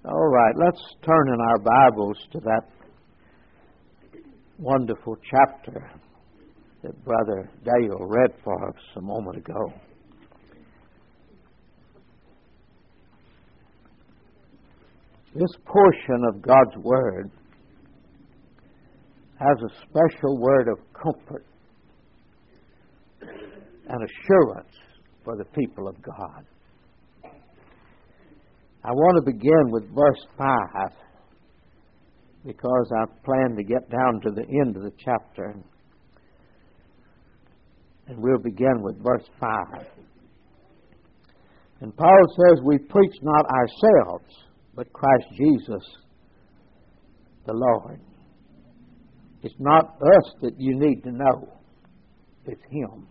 All right, let's turn in our Bibles to that wonderful chapter that Brother Dale read for us a moment ago. This portion of God's Word has a special word of comfort and assurance for the people of God. I want to begin with verse 5 because I plan to get down to the end of the chapter. And we'll begin with verse 5. And Paul says, "We preach not ourselves, but Christ Jesus the Lord." It's not us that you need to know. It's Him.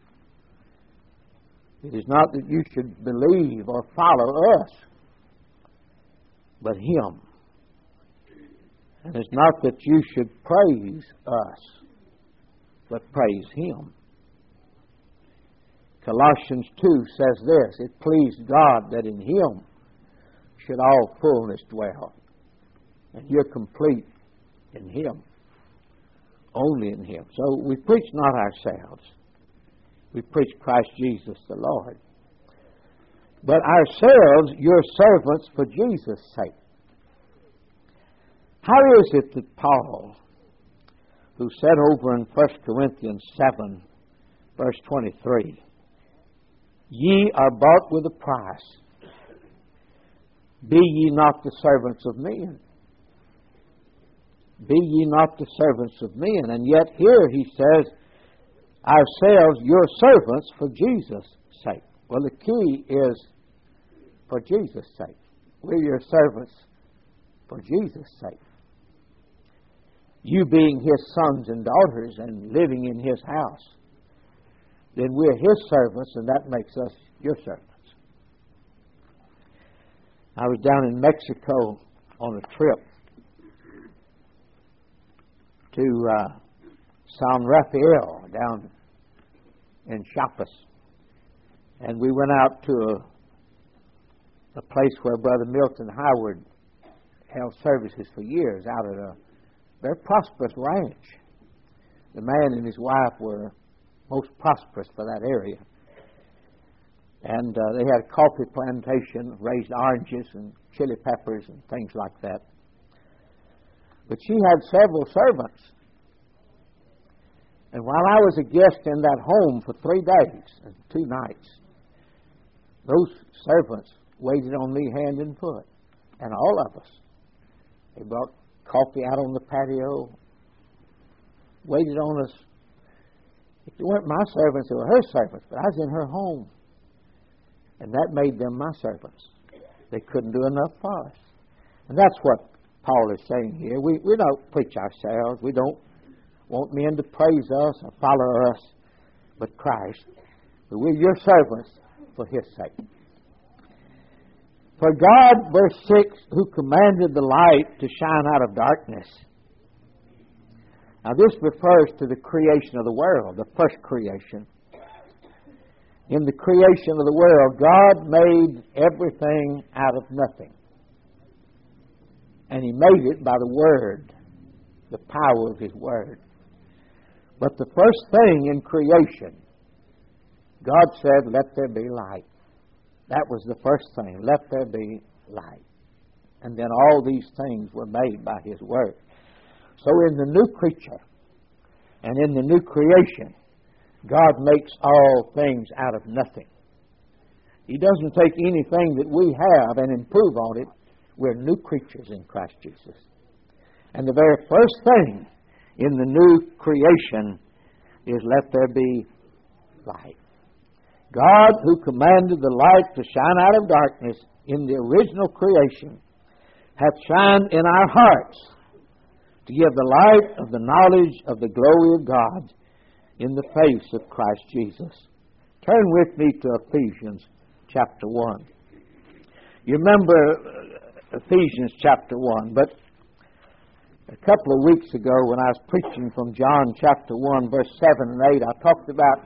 It is not that you should believe or follow us, but Him. And it's not that you should praise us, but praise Him. Colossians 2 says this, "It pleased God that in Him should all fullness dwell." And you're complete in Him. Only in Him. So we preach not ourselves. We preach Christ Jesus the Lord. But ourselves, your servants for Jesus' sake. How is it that Paul, who said over in 1 Corinthians 7, verse 23, "Ye are bought with a price. Be ye not the servants of men. Be ye not the servants of men." And yet here he says, "Ourselves, your servants for Jesus' sake." Well, the key is for Jesus' sake. We're your servants for Jesus' sake. You being His sons and daughters and living in His house, then we're His servants, and that makes us your servants. I was down in Mexico on a trip to San Rafael down in Chiapas. And we went out to a place where Brother Milton Howard held services for years out at a very prosperous ranch. The man and his wife were most prosperous for that area. And they had a coffee plantation, raised oranges and chili peppers and things like that. But she had several servants. And while I was a guest in that home for 3 days and 2 nights, those servants waited on me hand and foot, and all of us. They brought coffee out on the patio, waited on us. If they weren't my servants, they were her servants, but I was in her home. And that made them my servants. They couldn't do enough for us. And that's what Paul is saying here. We don't preach ourselves. We don't want men to praise us or follow us, but Christ. But we're your servants for His sake. "For God," verse 6, "who commanded the light to shine out of darkness." Now this refers to the creation of the world, the first creation. In the creation of the world, God made everything out of nothing. And He made it by the Word, the power of His Word. But the first thing in creation, God said, "Let there be light." That was the first thing. Let there be light. And then all these things were made by His Word. So in the new creature and in the new creation, God makes all things out of nothing. He doesn't take anything that we have and improve on it. We're new creatures in Christ Jesus. And the very first thing in the new creation is let there be light. God, who commanded the light to shine out of darkness in the original creation, hath shined in our hearts to give the light of the knowledge of the glory of God in the face of Christ Jesus. Turn with me to Ephesians chapter 1. You remember Ephesians chapter 1, but a couple of weeks ago when I was preaching from John chapter 1, verse 7 and 8, I talked about,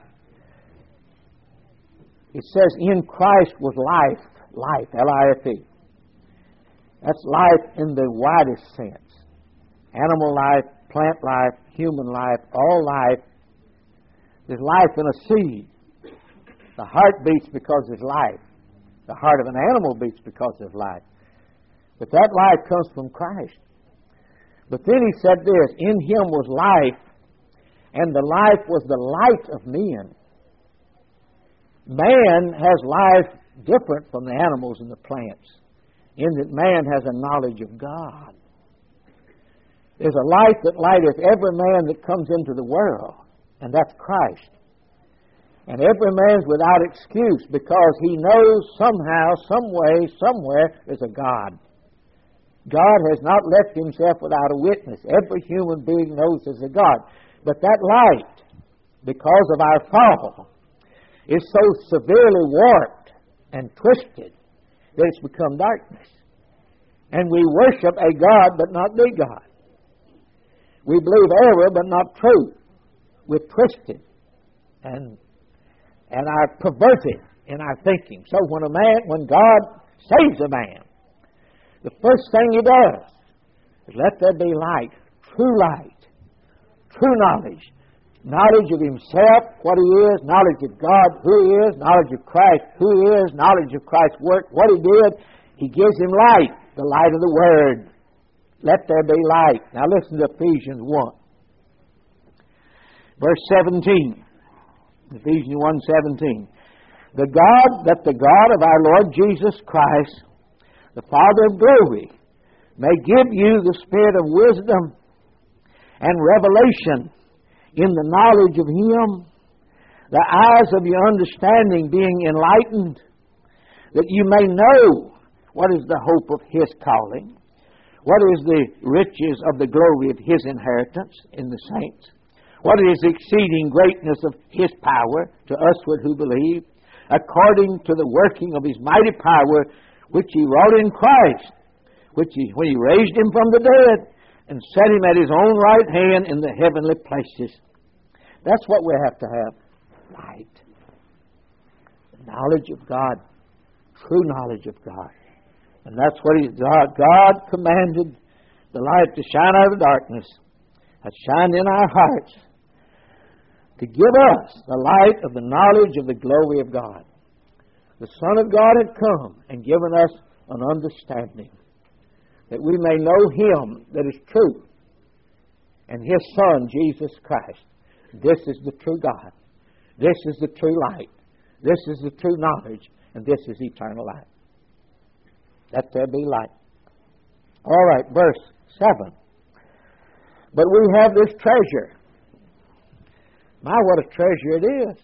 it says, "In Christ was life, L-I-F-E. That's life in the widest sense. Animal life, plant life, human life, all life. There's life in a seed. The heart beats because there's life. The heart of an animal beats because there's life. But that life comes from Christ. But then he said this, in him was life, and the life was the light of men. Man has life different from the animals and the plants, in that man has a knowledge of God. There's a light that lighteth every man that comes into the world, and that's Christ. And every man's without excuse because he knows somehow, some way, somewhere, there's a God. God has not left himself without a witness. Every human being knows there's a God. But that light, because of our fall, is so severely warped and twisted that it's become darkness. And we worship a God but not the God. We believe error but not truth. We're twisted and are perverted in our thinking. So when God saves a man, the first thing he does is let there be light, true knowledge. Knowledge of himself, what he is, knowledge of God, who he is, knowledge of Christ, who he is, knowledge of Christ's work, what he did. He gives him light, the light of the Word. Let there be light. Now listen to Ephesians 1. Verse 17. Ephesians 1:17. The God of our Lord Jesus Christ, the Father of glory, may give you the spirit of wisdom and revelation in the knowledge of Him, the eyes of your understanding being enlightened, that you may know what is the hope of His calling, what is the riches of the glory of His inheritance in the saints, what is the exceeding greatness of His power to usward who believe, according to the working of His mighty power, which He wrought in Christ, when He raised Him from the dead and set Him at His own right hand in the heavenly places. That's what we have to have. Light. The knowledge of God. True knowledge of God. And that's what God commanded the light to shine out of the darkness. That shined in our hearts to give us the light of the knowledge of the glory of God. The Son of God had come and given us an understanding that we may know Him that is true and His Son, Jesus Christ. This is the true God. This is the true light. This is the true knowledge. And this is eternal life. Let there be light. All right, verse 7. But we have this treasure. My, what a treasure it is.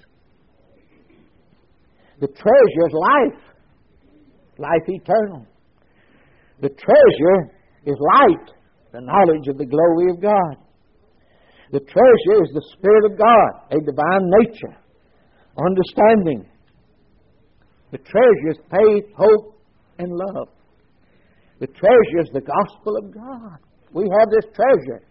The treasure is life. Life eternal. The treasure is light. The knowledge of the glory of God. The treasure is the Spirit of God, a divine nature, understanding. The treasure is faith, hope, and love. The treasure is the gospel of God. We have this treasure.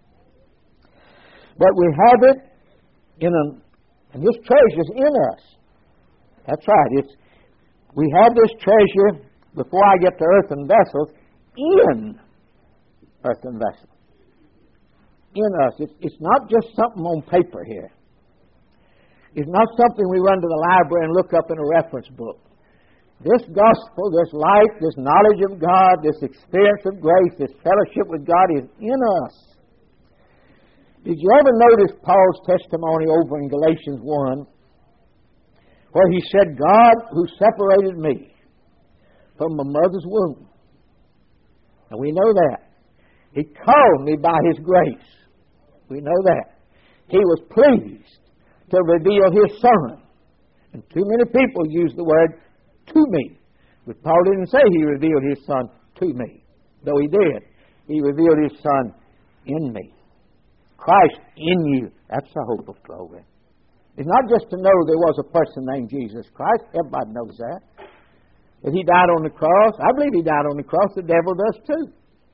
But we have it and this treasure is in us. That's right. We have this treasure, before I get to earthen vessels, in earthen vessels. In us. It's not just something on paper here. It's not something we run to the library and look up in a reference book. This gospel, this light, this knowledge of God, this experience of grace, this fellowship with God is in us. Did you ever notice Paul's testimony over in Galatians 1, where he said, God who separated me from my mother's womb. And we know that. He called me by His grace. We know that. He was pleased to reveal His Son. And too many people use the word to me. But Paul didn't say He revealed His Son to me. Though He did. He revealed His Son in me. Christ in you. That's the hope of glory. It's not just to know there was a person named Jesus Christ. Everybody knows that. That He died on the cross. I believe He died on the cross. The devil does too.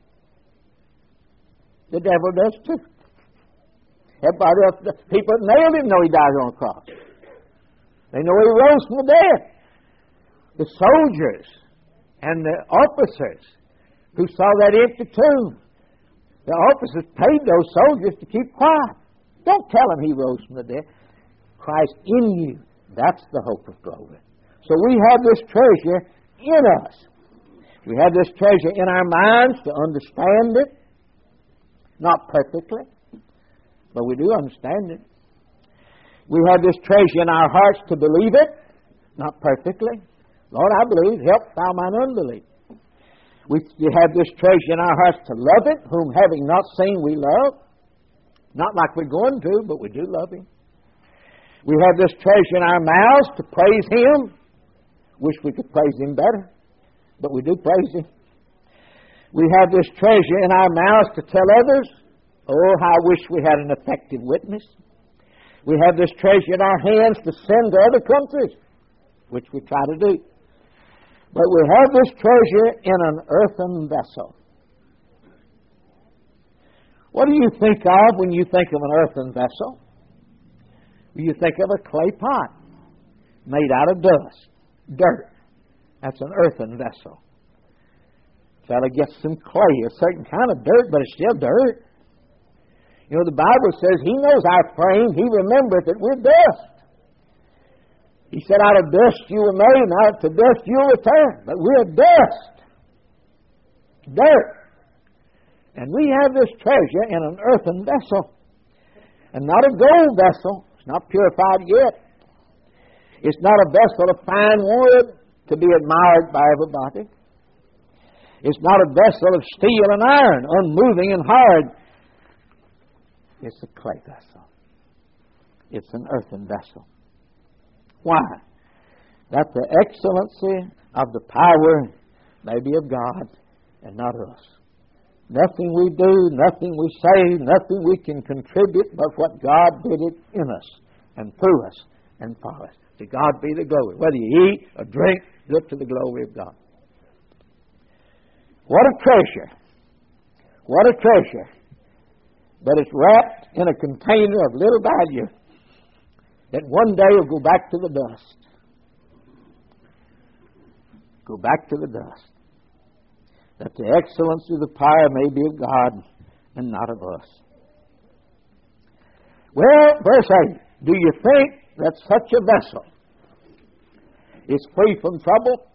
The devil does too. Everybody else, people that nailed Him know He died on the cross. They know He rose from the dead. The soldiers and the officers, who saw that empty tomb. The officers paid those soldiers to keep quiet. Don't tell them He rose from the dead. Christ in you. That's the hope of glory. So we have this treasure in us. We have this treasure in our minds to understand it. Not perfectly, but we do understand it. We have this treasure in our hearts to believe it. Not perfectly. Lord, I believe. Help thou mine unbelief. We have this treasure in our hearts to love it, whom having not seen we love. Not like we're going to, but we do love Him. We have this treasure in our mouths to praise Him. Wish we could praise Him better, but we do praise Him. We have this treasure in our mouths to tell others. Oh, how I wish we had an effective witness. We have this treasure in our hands to send to other countries, which we try to do. But we have this treasure in an earthen vessel. What do you think of when you think of an earthen vessel? You think of a clay pot made out of dust, dirt. That's an earthen vessel. Fellow gets some clay, a certain kind of dirt, but it's still dirt. You know, the Bible says He knows our frame. He remembereth that we're dust. He said, out of dust you were made, and out to dust you'll return. But we're dust. Dirt. And we have this treasure in an earthen vessel. And not a gold vessel. It's not purified yet. It's not a vessel of fine wood to be admired by everybody. It's not a vessel of steel and iron, unmoving and hard. It's a clay vessel. It's an earthen vessel. Why? That the excellency of the power may be of God and not us. Nothing we do, nothing we say, nothing we can contribute but what God did it in us and through us and for us. To God be the glory. Whether you eat or drink, look to the glory of God. What a treasure. What a treasure. But it's wrapped in a container of little value that one day will go back to the dust. Go back to the dust. That the excellency of the power may be of God and not of us. Well, verse 8. Do you think that such a vessel is free from trouble?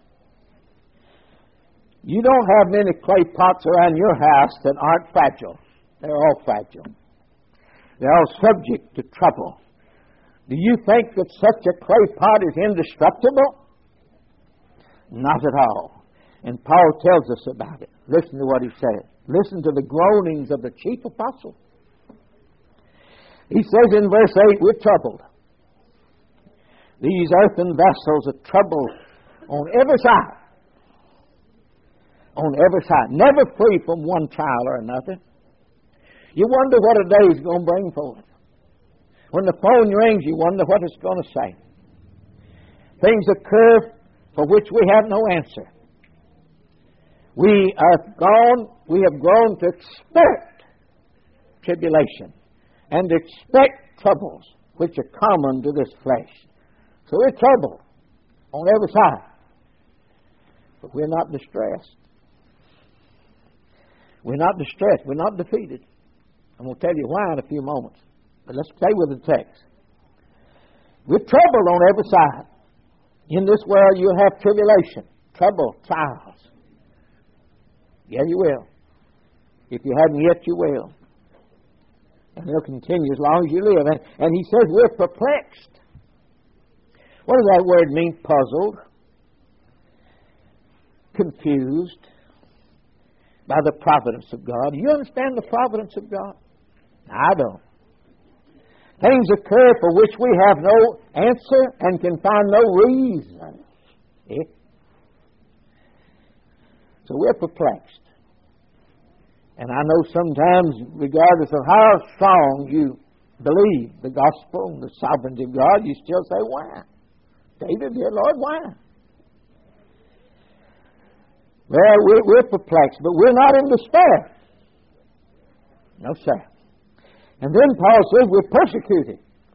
You don't have many clay pots around your house that aren't fragile. They're all fragile. They're all subject to trouble. Do you think that such a clay pot is indestructible? Not at all. And Paul tells us about it. Listen to what he said. Listen to the groanings of the chief apostle. He says in verse 8, we're troubled. These earthen vessels are troubled on every side. On every side. Never free from one trial or another. You wonder what a day is going to bring forth. When the phone rings, you wonder what it's going to say. Things occur for which we have no answer. We have grown to expect tribulation and to expect troubles which are common to this flesh. So we're troubled on every side. But we're not distressed. We're not distressed. We're not defeated. I'm going to tell you why in a few moments. But let's stay with the text. We're troubled on every side. In this world you'll have tribulation, trouble, trials. Yeah, you will. If you haven't yet, you will. And they'll continue as long as you live. And he says we're perplexed. What does that word mean? Puzzled, confused by the providence of God. You understand the providence of God? I don't. Things occur for which we have no answer and can find no reason. So we're perplexed. And I know sometimes, regardless of how strong you believe the gospel and the sovereignty of God, you still say, why? David, dear Lord, why? Well, we're perplexed, but we're not in despair. No, sir. And then Paul says we're persecuted.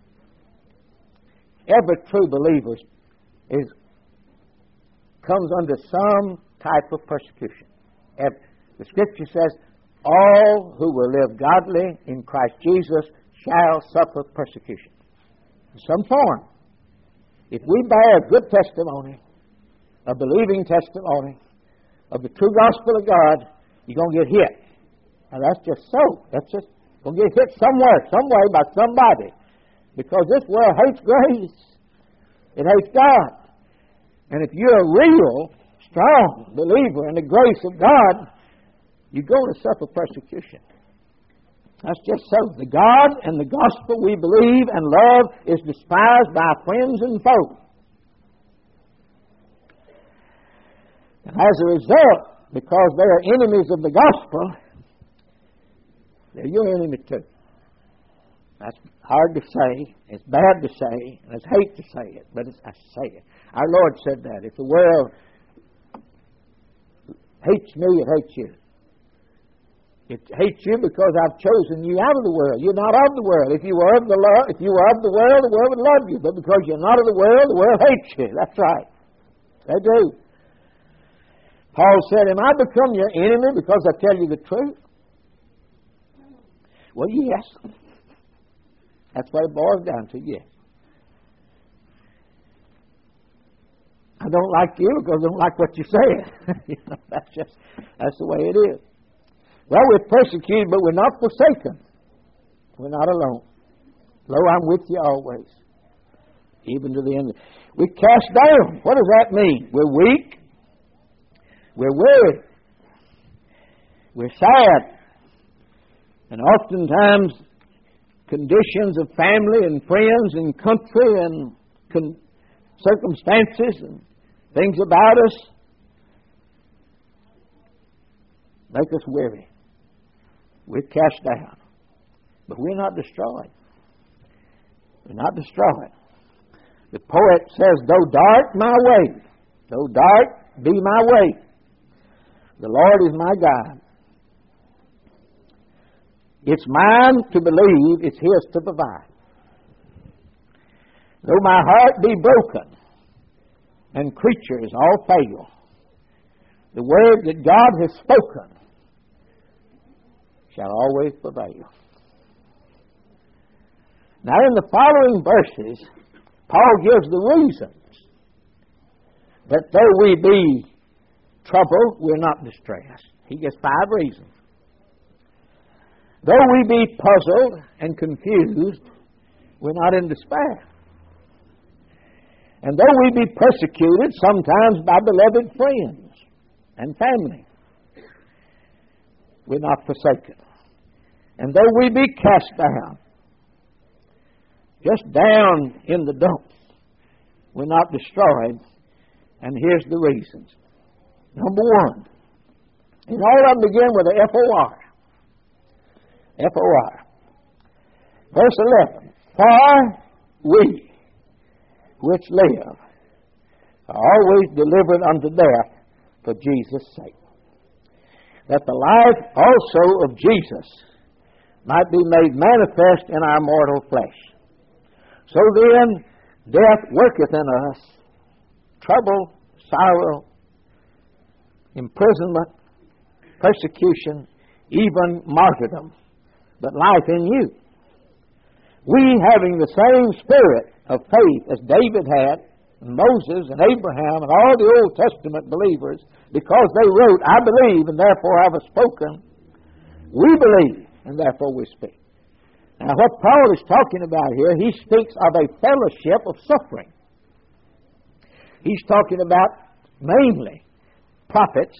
Every true believer comes under some type of persecution. The Scripture says, all who will live godly in Christ Jesus shall suffer persecution in some form. If we bear a good testimony, a believing testimony of the true gospel of God, you're going to get hit. And that's just so. That's just going to get hit somewhere, some way, by somebody. Because this world hates grace. It hates God. And if you're a real, strong believer in the grace of God, you're going to suffer persecution. That's just so. The God and the gospel we believe and love is despised by friends and foes. And as a result, because they are enemies of the gospel, they're your enemy too. That's hard to say, it's bad to say, and it's hate to say it, but I say it. Our Lord said that. If the world hates me, it hates you. It hates you because I've chosen you out of the world. You're not of the world. If you were of the world, the world would love you. But because you're not of the world hates you. That's right. They do. Paul said, am I become your enemy because I tell you the truth? Well, yes. That's what it boils down to, yes. I don't like you because I don't like what you say. That's the way it is. Well, we're persecuted, but we're not forsaken. We're not alone. Lo, I'm with you always, even to the end. We're cast down. What does that mean? We're weak. We're weary. We're sad. And oftentimes, conditions of family and friends and country and circumstances and things about us make us weary. We're cast down. But we're not destroyed. We're not destroyed. The poet says, though dark my way, though dark be my way, the Lord is my God. It's mine to believe, it's His to provide. Though my heart be broken and creatures all fail, the word that God has spoken shall always prevail. Now, in the following verses, Paul gives the reasons that though we be troubled, we're not distressed. He gives 5 reasons. Though we be puzzled and confused, we're not in despair. And though we be persecuted, sometimes by beloved friends and family, we're not forsaken. And though we be cast down, just down in the dumps, we're not destroyed. And here's the reasons. Number 1, and all of them begin with a F-O-R. F-O-R. Verse 11. For we which live are always delivered unto death for Jesus' sake, that the life also of Jesus might be made manifest in our mortal flesh. So then, death worketh in us trouble, sorrow, imprisonment, persecution, even martyrdom, but life in you. We, having the same spirit of faith as David had, and Moses and Abraham and all the Old Testament believers, because they wrote, I believe, and therefore have spoken, we believe, and therefore we speak. Now, what Paul is talking about here, he speaks of a fellowship of suffering. He's talking about mainly prophets,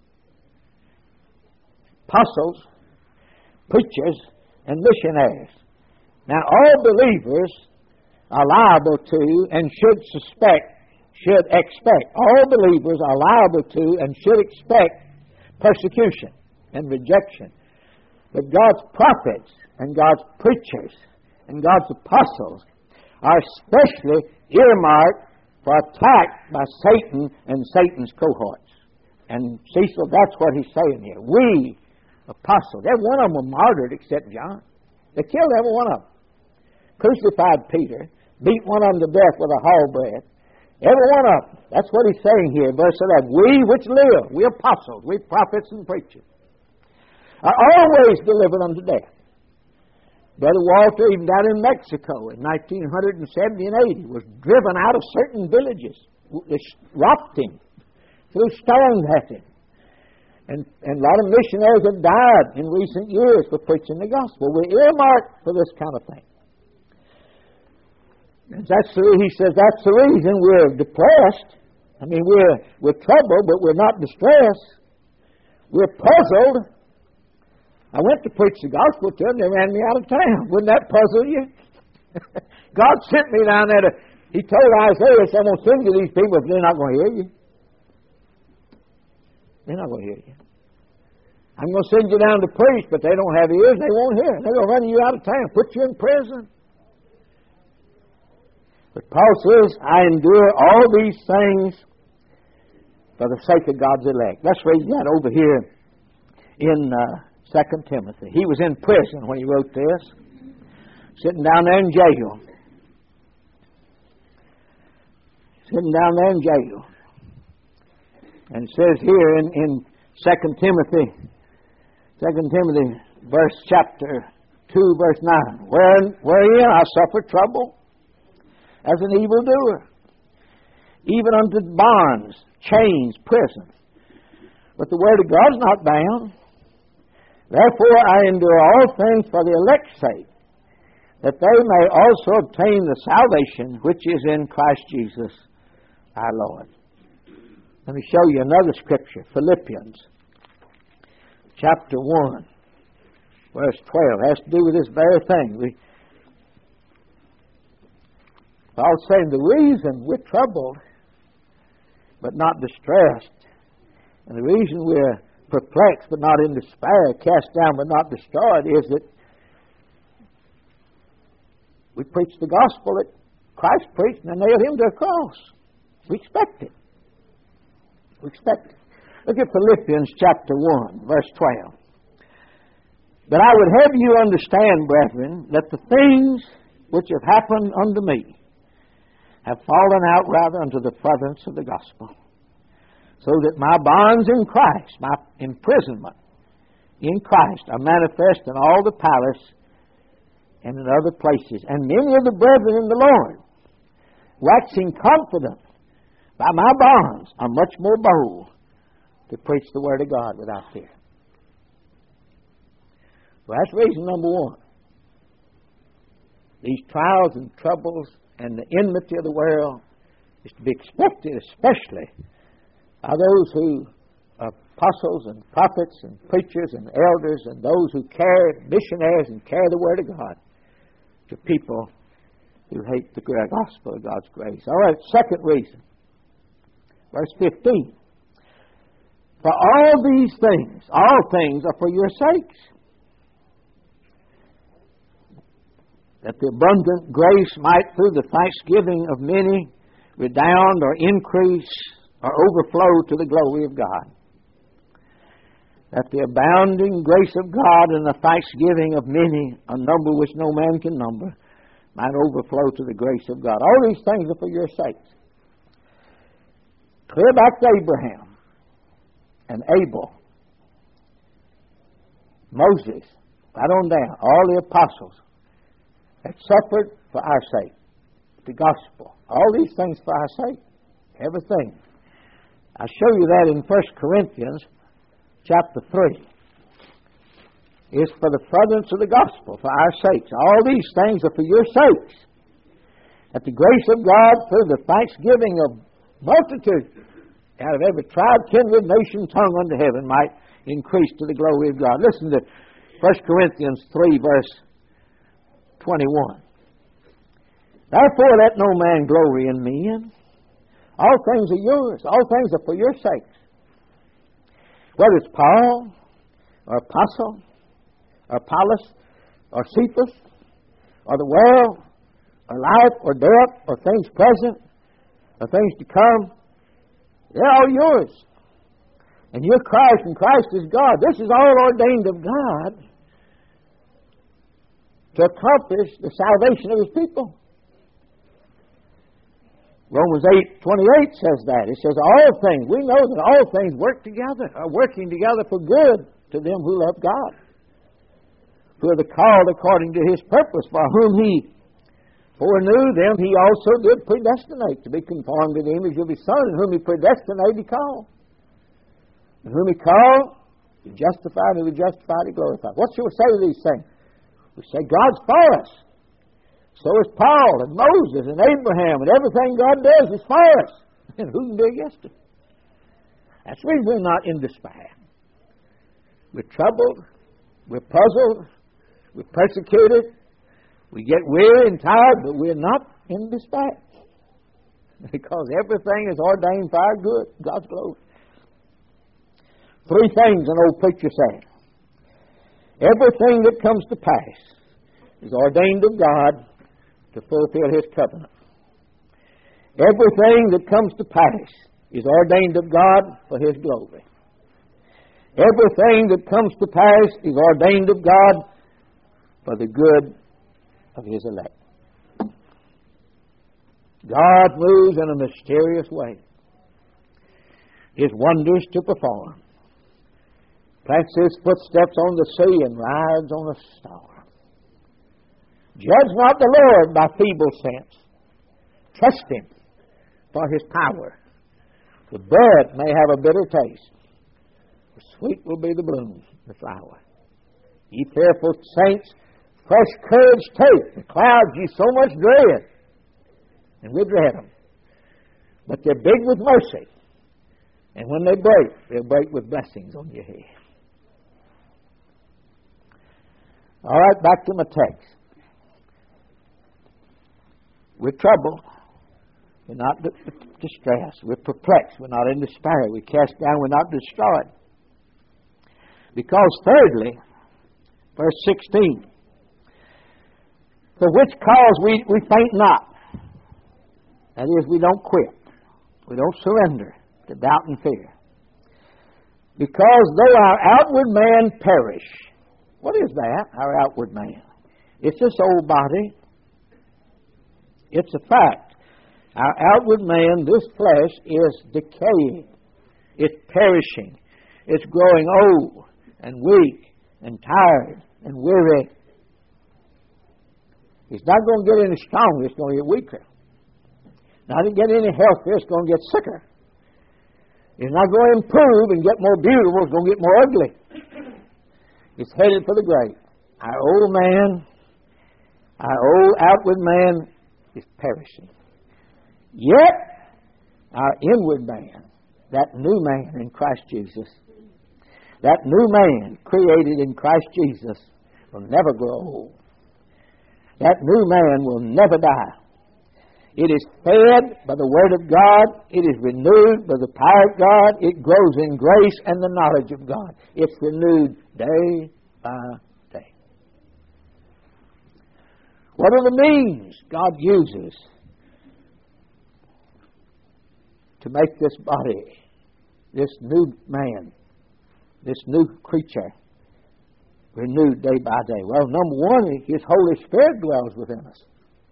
apostles, preachers, and missionaries. Now, all believers are liable to and should expect, all believers are liable to and should expect persecution and rejection. But God's prophets and God's preachers and God's apostles are especially earmarked for attack by Satan and Satan's cohorts. And Cecil, that's what he's saying here. We, apostles, every one of them were martyred except John. They killed every one of them. Crucified Peter, beat one of them to death with a halberd. Every one of them. That's what he's saying here in verse 11. We which live, we apostles, we prophets and preachers. are always delivered unto death. Brother Walter, even down in Mexico in 1970 and 80, was driven out of certain villages. They robbed him, threw stones at him. And a lot of missionaries have died in recent years for preaching the gospel. We're earmarked for this kind of thing. And he says that's the reason we're depressed. I mean, we're troubled, but we're not distressed. We're puzzled. I went to preach the gospel to them. They ran me out of town. Wouldn't that puzzle you? God sent me down there He told Isaiah, I'm going to send you these people, but they're not going to hear you. They're not going to hear you. I'm going to send you down to preach, but they don't have ears, they won't hear. They're going to run you out of town, put you in prison. But Paul says, I endure all these things for the sake of God's elect. Let's read that over here in 2 Timothy. He was in prison when he wrote this, sitting down there in jail. Sitting down there in jail. And it says here in 2 Timothy, chapter 2, verse 9, wherein I suffer trouble as an evildoer, even unto bonds, chains, prison. But the word of God is not bound. Therefore I endure all things for the elect's sake, that they may also obtain the salvation which is in Christ Jesus our Lord. Let me show you another scripture, Philippians chapter 1, verse 12. It has to do with this very thing. Paul's saying the reason we're troubled but not distressed, and the reason we're perplexed but not in despair, cast down but not destroyed, is that we preach the gospel that Christ preached and nailed him to a cross. We expect it. We expect it. Look at Philippians chapter 1, verse 12. But I would have you understand, brethren, that the things which have happened unto me have fallen out rather unto the furtherance of the gospel, so that my bonds in Christ, my imprisonment in Christ, are manifest in all the palace and in other places. And many of the brethren in the Lord, waxing confident by my bonds, are much more bold to preach the word of God without fear. Well, that's reason number one. These trials and troubles and the enmity of the world is to be expected, especially by those who are apostles and prophets and preachers and elders and those who carry, missionaries and carry the word of God to people who hate the gospel of God's grace. All right, second reason. Verse 15. For all these things, all things are for your sakes, that the abundant grace might through the thanksgiving of many redound or increase or overflow to the glory of God. That the abounding grace of God and the thanksgiving of many, a number which no man can number, might overflow to the grace of God. All these things are for your sakes. Clear back to Abraham and Abel, Moses, right on down, all the apostles that suffered for our sake. The gospel. All these things for our sake. Everything. I'll show you that in 1 Corinthians chapter 3. It's for the furtherance of the gospel, for our sakes. All these things are for your sakes, that the grace of God through the thanksgiving of multitude out of every tribe, kindred, nation, tongue under heaven might increase to the glory of God. Listen to 1 Corinthians 3, verse 21. Therefore let no man glory in men. All things are yours. All things are for your sakes. Whether it's Paul, or Apostle, or Apollos, or Cephas, or the world, or life, or death, or things present, or things to come, they're all yours. And you're Christ, and Christ is God. This is all ordained of God to accomplish the salvation of His people. Romans 8:28 says that. It says all things. We know that all things work together, are working together for good to them who love God, who are the called according to His purpose, for whom He foreknew them, He also did predestinate to be conformed to the image of His Son, and whom He predestinated, He called. And whom He called, He justified, and whom He justified, He glorified. What shall we say to these things? We say God's for us. So is Paul and Moses and Abraham, and everything God does is for us. And who can be against it? That's the reason we're not in despair. We're troubled, we're puzzled, we're persecuted, we get weary and tired, but we're not in despair. Because everything is ordained for our good, God's glory. 3 things an old preacher said. Everything that comes to pass is ordained of God to fulfill His covenant. Everything that comes to pass is ordained of God for His glory. Everything that comes to pass is ordained of God for the good of His elect. God moves in a mysterious way. His wonders to perform. Plants His footsteps on the sea and rides on a star. Judge not the Lord by feeble sense. Trust Him for His power. The bud may have a bitter taste, but sweet will be the bloom, the flower. Ye fearful saints, fresh courage take. The clouds ye so much dread, and we dread them. But they're big with mercy, and when they break, they'll break with blessings on your head. All right, back to my text. We're troubled. We're not distressed. We're perplexed. We're not in despair. We're cast down. We're not destroyed. Because thirdly, verse 16, for which cause we faint not. That is, we don't quit. We don't surrender to doubt and fear. Because though our outward man perish. What is that, our outward man? It's this old body. It's a fact. Our outward man, this flesh, is decaying. It's perishing. It's growing old and weak and tired and weary. It's not going to get any stronger. It's going to get weaker. Not to get any healthier. It's going to get sicker. It's not going to improve and get more beautiful. It's going to get more ugly. It's headed for the grave. Our old man, our old outward man is perishing. Yet, our inward man, that new man in Christ Jesus, that new man created in Christ Jesus will never grow old. That new man will never die. It is fed by the Word of God. It is renewed by the power of God. It grows in grace and the knowledge of God. It's renewed day by day. What are the means God uses to make this body, this new man, this new creature, renewed day by day? Well, number one, His Holy Spirit dwells within us.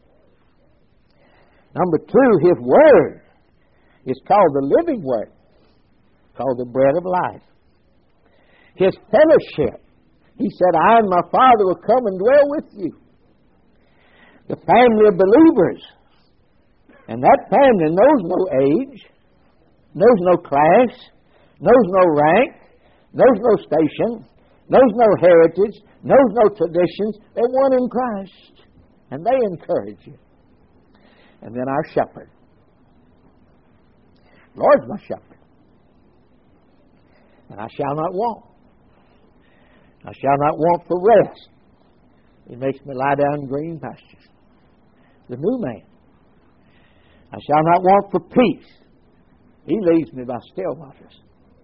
Number two, His Word is called the living Word, called the bread of life. His fellowship, He said, I and my Father will come and dwell with you. The family of believers, and that family knows no age, knows no class, knows no rank, knows no station, knows no heritage, knows no traditions. They're one in Christ, and they encourage you. And then our shepherd. Lord's my shepherd, and I shall not want. I shall not want for rest. He makes me lie down in green pastures. The new man. I shall not want for peace. He leads me by still waters.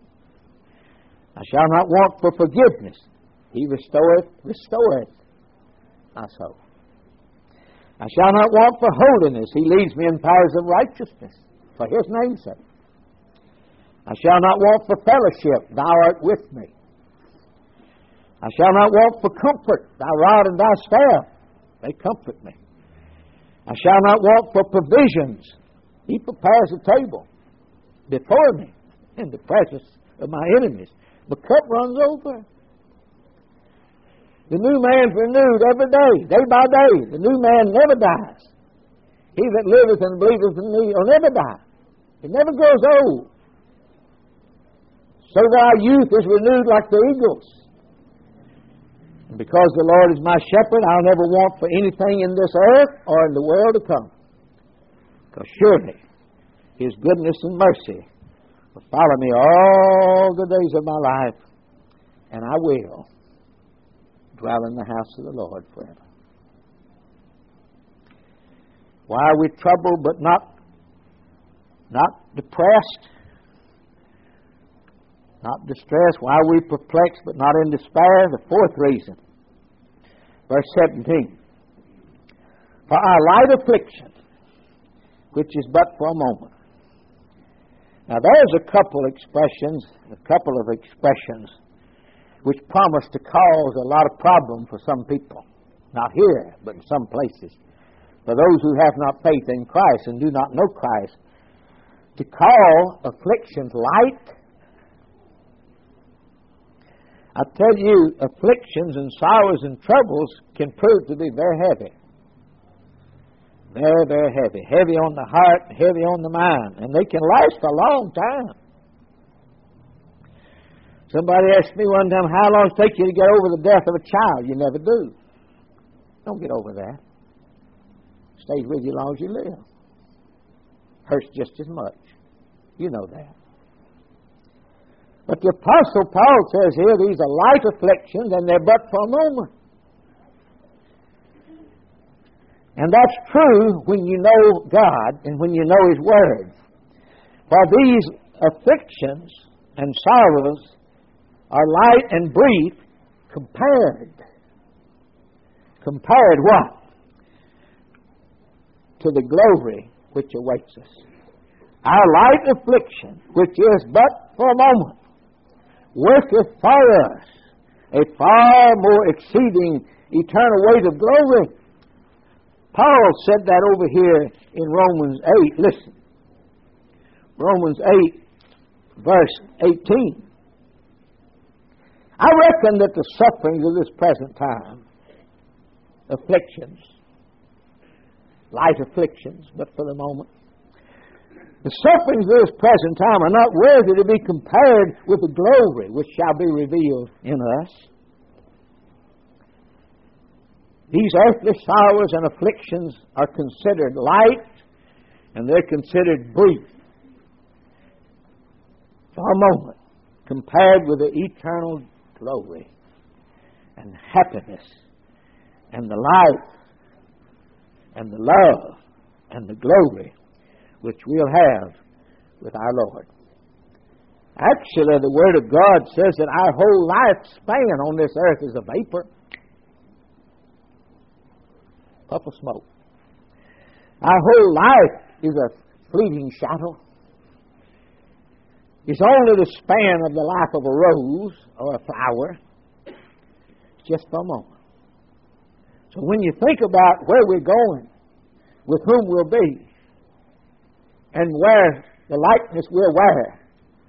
I shall not want for forgiveness. He restoreth my soul. I shall not want for holiness. He leads me in paths of righteousness for His name's sake. I shall not want for fellowship. Thou art with me. I shall not want for comfort. Thy rod and thy staff, they comfort me. I shall not want for provisions. He prepares a table before me in the presence of my enemies. My cup runs over. The new man's renewed every day, day by day. The new man never dies. He that liveth and believeth in me will never die. He never grows old. So that our youth is renewed like the eagles. And because the Lord is my shepherd, I'll never want for anything in this earth or in the world to come. Because surely His goodness and mercy will follow me all the days of my life, and I will dwell in the house of the Lord forever. Why are we troubled but not depressed? Not distressed. Why are we perplexed but not in despair? The fourth reason. Verse 17. For our light affliction, which is but for a moment. Now there's a couple of expressions which promise to cause a lot of problem for some people. Not here, but in some places. For those who have not faith in Christ and do not know Christ, to call afflictions light. I tell you, afflictions and sorrows and troubles can prove to be very heavy. Very, very heavy. Heavy on the heart, heavy on the mind. And they can last a long time. Somebody asked me one time, how long does it take you to get over the death of a child? You never do. Don't get over that. It stays with you as long as you live. Hurts just as much. You know that. But the Apostle Paul says here, these are light afflictions and they're but for a moment. And that's true when you know God and when you know His Word. For these afflictions and sorrows are light and brief compared. Compared what? To the glory which awaits us. Our light affliction, which is but for a moment, worketh for us a far more exceeding eternal weight of glory. Paul said that over here in Romans 8. Listen. Romans 8, verse 18. I reckon that the sufferings of this present time, afflictions, light afflictions, but for the moment, the sufferings of this present time are not worthy to be compared with the glory which shall be revealed in us. These earthly sorrows and afflictions are considered light, and they're considered brief for a moment, compared with the eternal glory and happiness and the life and the love and the glory which we'll have with our Lord. Actually, the Word of God says that our whole lifespan on this earth is a vapor. Puff of smoke. Our whole life is a fleeting shadow. It's only the span of the life of a rose or a flower. It's just for a moment. So when you think about where we're going, with whom we'll be, and where the likeness we'll wear,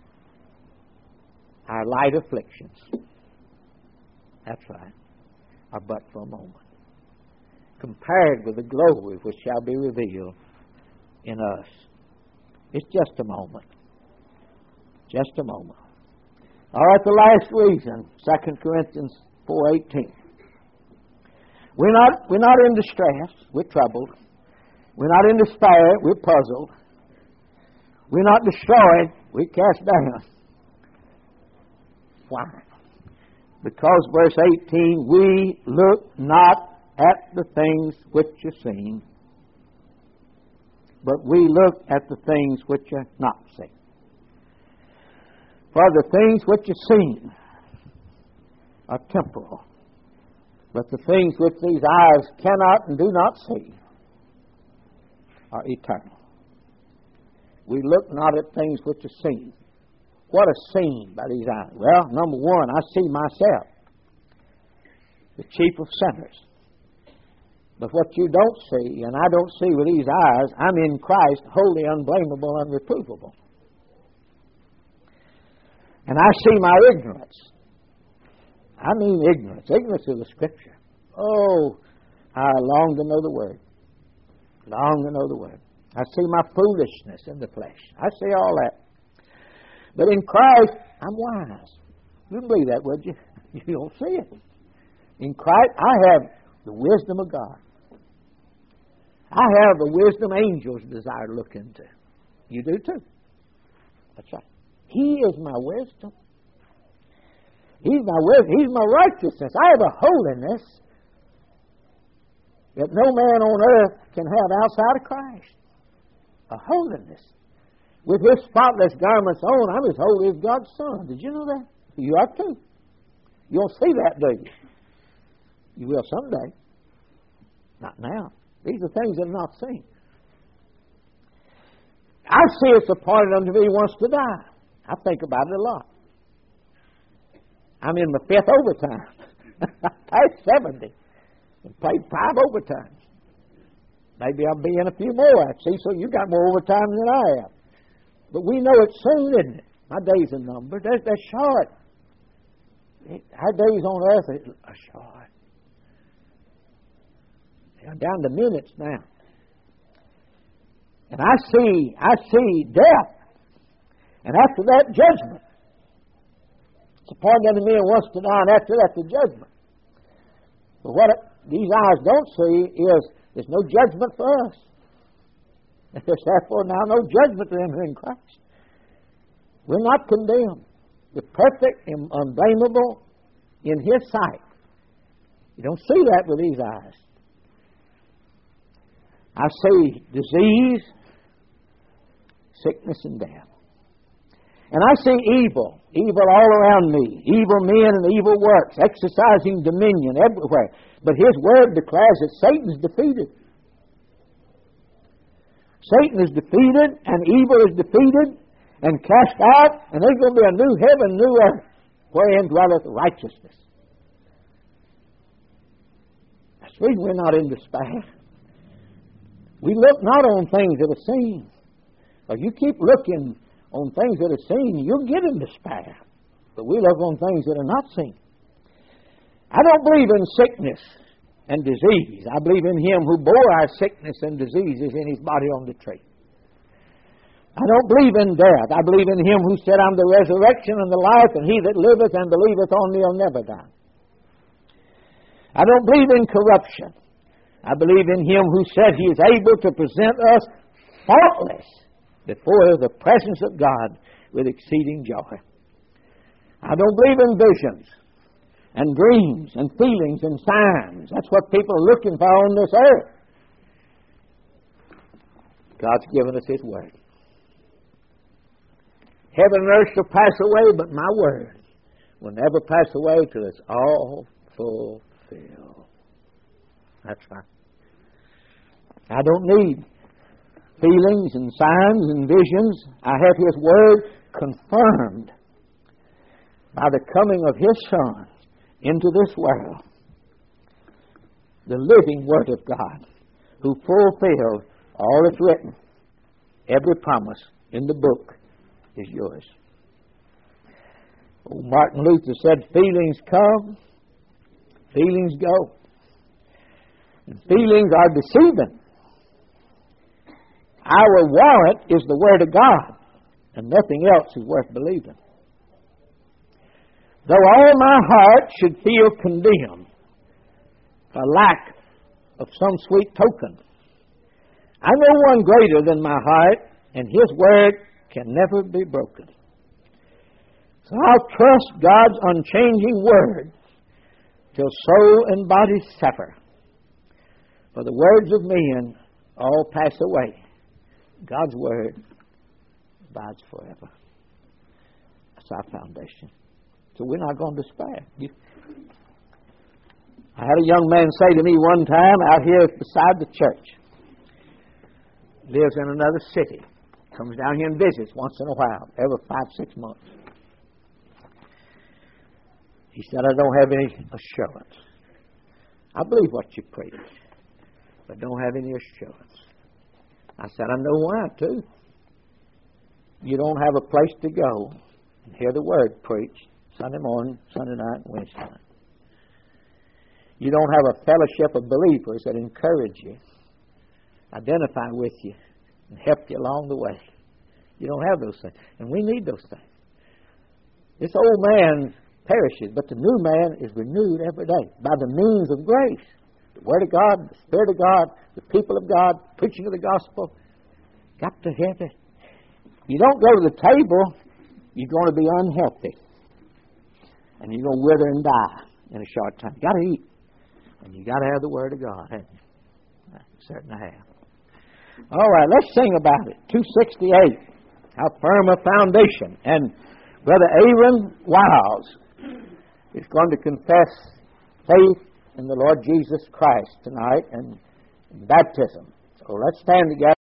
our light afflictions, that's right, are but for a moment, compared with the glory which shall be revealed in us. It's just a moment. Just a moment. All right, the last reason, 2 Corinthians 4:18. We're not in distress. We're troubled. We're not in despair. We're puzzled. We're not destroyed. We're cast down. Why? Because, verse 18, we look not at the things which are seen, but we look at the things which are not seen. For the things which are seen are temporal, but the things which these eyes cannot and do not see are eternal. We look not at things which are seen. What is seen by these eyes? Well, number one, I see myself, the chief of sinners. But what you don't see, and I don't see with these eyes, I'm in Christ, holy, unblameable, unreprovable. And I see my ignorance. I mean ignorance. Ignorance of the Scripture. Oh, I long to know the Word. Long to know the Word. I see my foolishness in the flesh. I see all that. But in Christ, I'm wise. You wouldn't believe that, would you? You don't see it. In Christ, I have the wisdom of God. I have the wisdom angels desire to look into. You do too. That's right. He is my wisdom. He's my wisdom. He's my righteousness. I have a holiness that no man on earth can have outside of Christ. A holiness. With His spotless garments on, I'm as holy as God's Son. Did you know that? You are too. You don't see that, do you? You will someday. Not now. These are things that are not seen. I see it's appointed unto me once to die. I think about it a lot. I'm in my 5th overtime. I passed 70 and played 5 overtimes. Maybe I'll be in a few more, actually, so you got more overtime than I have. But we know it's soon, isn't it? My days are numbered. They're short. Our days on earth are short. They're down to minutes now. And I see death. And after that, judgment. It's appointed unto me once to die, and after that, the judgment. But what these eyes don't see is there's no judgment for us. There's therefore now no judgment for them who are in Christ. We're not condemned. We're perfect and unblameable in His sight. You don't see that with these eyes. I see disease, sickness, and death. And I see evil all around me, evil men and evil works, exercising dominion everywhere. But His Word declares that Satan's defeated. Satan is defeated, and evil is defeated, and cast out, and there's going to be a new heaven, new earth, wherein dwelleth righteousness. That's the reason we're not in despair. We look not on things that are seen. If you keep looking on things that are seen, you'll get in despair. But we look on things that are not seen. I don't believe in sickness and disease. I believe in Him who bore our sickness and diseases in His body on the tree. I don't believe in death. I believe in Him who said, I'm the resurrection and the life, and he that liveth and believeth on me will never die. I don't believe in corruption. I believe in Him who said He is able to present us faultless before the presence of God with exceeding joy. I don't believe in visions and dreams and feelings and signs. That's what people are looking for on this earth. God's given us His Word. Heaven and earth shall pass away, but my Word will never pass away till it's all fulfilled. That's right. I don't need feelings and signs and visions. I have His Word confirmed by the coming of His Son into this world. The living Word of God, who fulfilled all that's written. Every promise in the book is yours. Old Martin Luther said, feelings come, feelings go. And feelings are deceiving. Our warrant is the Word of God, and nothing else is worth believing. Though all my heart should feel condemned for lack of some sweet token, I know one greater than my heart, and His Word can never be broken. So I'll trust God's unchanging Word till soul and body suffer. For the words of men all pass away. God's Word abides forever. That's our foundation. So we're not going to despair. I had a young man say to me one time out here beside the church, lives in another city, comes down here and visits once in a while, every 5-6 months. He said, I don't have any assurance. I believe what you preach, but don't have any assurance. I said, I know why, too. You don't have a place to go and hear the Word preached Sunday morning, Sunday night, and Wednesday night. You don't have a fellowship of believers that encourage you, identify with you, and help you along the way. You don't have those things. And we need those things. This old man perishes, but the new man is renewed every day by the means of grace. The Word of God, the Spirit of God, the people of God, preaching of the gospel. Got to have it. You don't go to the table, you're going to be unhealthy. And you're going to wither and die in a short time. You got to eat. And you got to have the Word of God, haven't you? I certainly have. All right, let's sing about it. 268. How firm a foundation. And Brother Aaron Wiles is going to confess faith in the Lord Jesus Christ tonight and baptism. So let's stand together.